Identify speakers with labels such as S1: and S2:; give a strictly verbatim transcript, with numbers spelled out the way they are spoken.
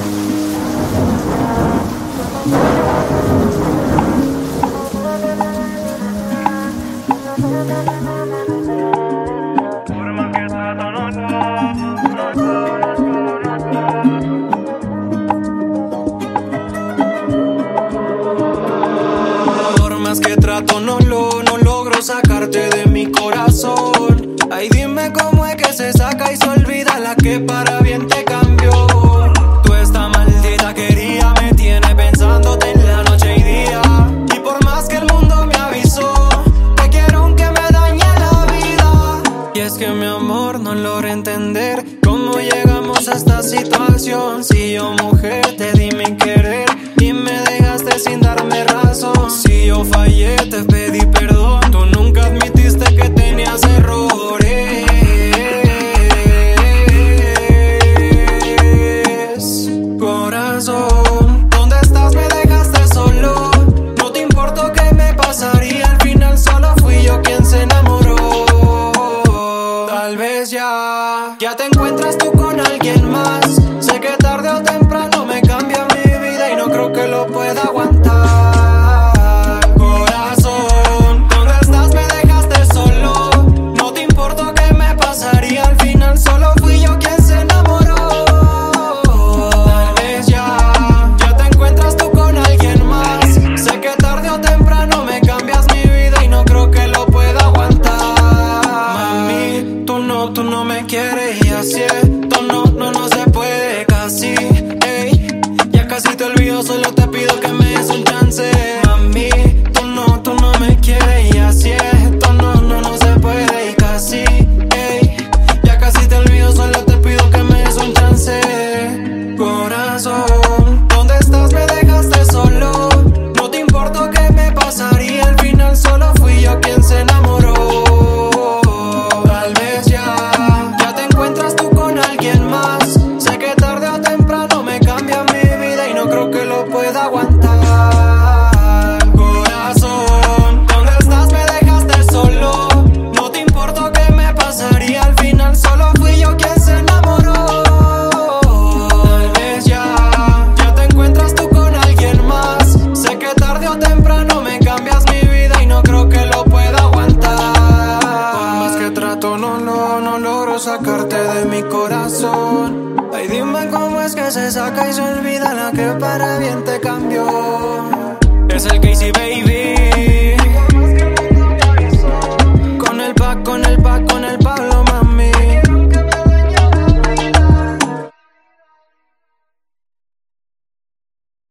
S1: Por más que trato no lo, no logro sacarte de mi corazón. Ay, dime cómo es que se saca y se olvida la que para bien te cambió. Tú esta maldita quería me tiene pensándote en la noche y día. Y por más que el mundo me avisó, te quiero aunque me dañe la vida. Y es que mi amor no logro entender cómo llegamos a esta situación. Si yo mujer te di mi querer y me dejaste sin darme razón. Si yo fallé te pedí perdón, tú nunca admitiste que tenías errores. Corazón, ¿dónde estás? Me dejaste solo. No te importó qué me pasaría, al final solo fui yo quien se enamoró. Tal vez ya, ya te encuentras tú con alguien más. Sé que tarde o temprano me cambia mi vida y no creo que lo pueda aguantar. Corazón, ¿dónde estás? Me dejaste solo. No te importó qué me pasaría, al final solo fui yo quien se enamoró. Tal vez ya, ya te encuentras tú con alguien más. Sé que tarde o temprano me cambias mi vida y no creo que lo pueda aguantar. Mami, tú no, tú no me quieres y así es. No, no, no se puede casi, ey. Ya casi te olvido, solo te pido que me des un chance. Mami, tú no, tú no me quieres y así es. No, no, no se puede y casi, ey. Ya casi te olvido, solo te pido que me des un chance. Corazón, ¿dónde estás? Me dejaste solo. No te importó qué me pasaría, al final solo fui yo quien se enamoró. Tal vez ya, ya te encuentras tú con alguien más. Sé que tarde o temprano me cambia mi vida y no creo que lo pueda aguantar. Corazón, ¿dónde estás? Me dejaste solo. No te importó qué me pasaría, al final solo fui yo quien se enamoró. Tal vez ya, ya te encuentras tú con alguien más. Sé que tarde o temprano me cambias mi vida y no creo que lo pueda aguantar. Por más que trato no, no, no logro sacarte de mi corazón. Ay, dime cómo es que se saca y se olvida la que para bien te cambió. Es el Casey, baby.